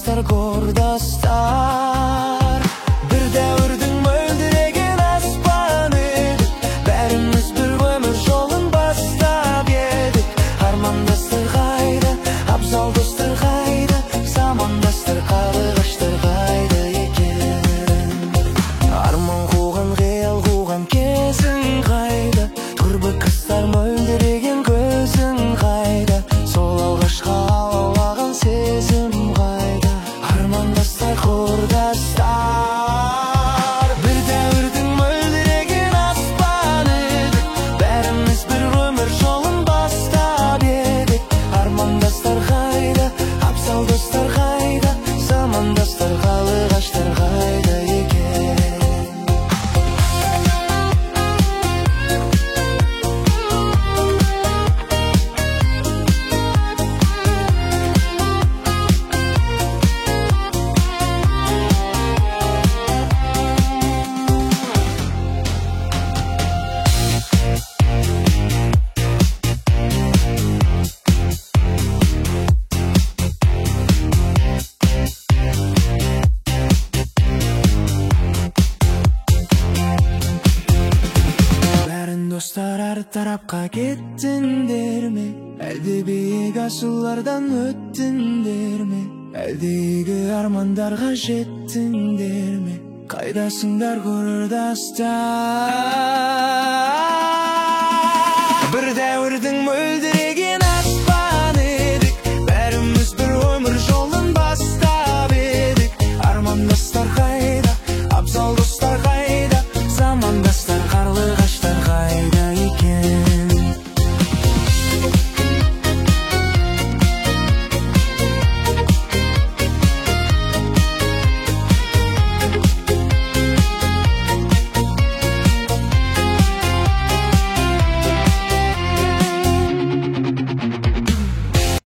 замандастар кордастар. Бір дәуірдің мөлдіреген аспаны едік, бәріміз бір өмір жолын бастап едік. Армандастар қайда, абзал достар қайда, замандастар қарлығаштар қайда екен? Арман қуған, қиял қуған кезің қайда, тұрбы қыстар мөлдіреген көзің қайда, сол алғашқы алаулаған сезім қайда? Армандастар құрдастар. Бір дәуірдің мөлдіреген аспаны едік, бәріміз бір өмір жолын бастап едік. Армандастар қайда, абзал достар қайда, замандастар қарлығаштар қайда екен? Достар әр тарапқа кеттіңдер ме? Әлде биік асулардан өттіңдер ме? Әлде игі армандарға жеттіңдер ме? Қайдасыңдар құрдастар?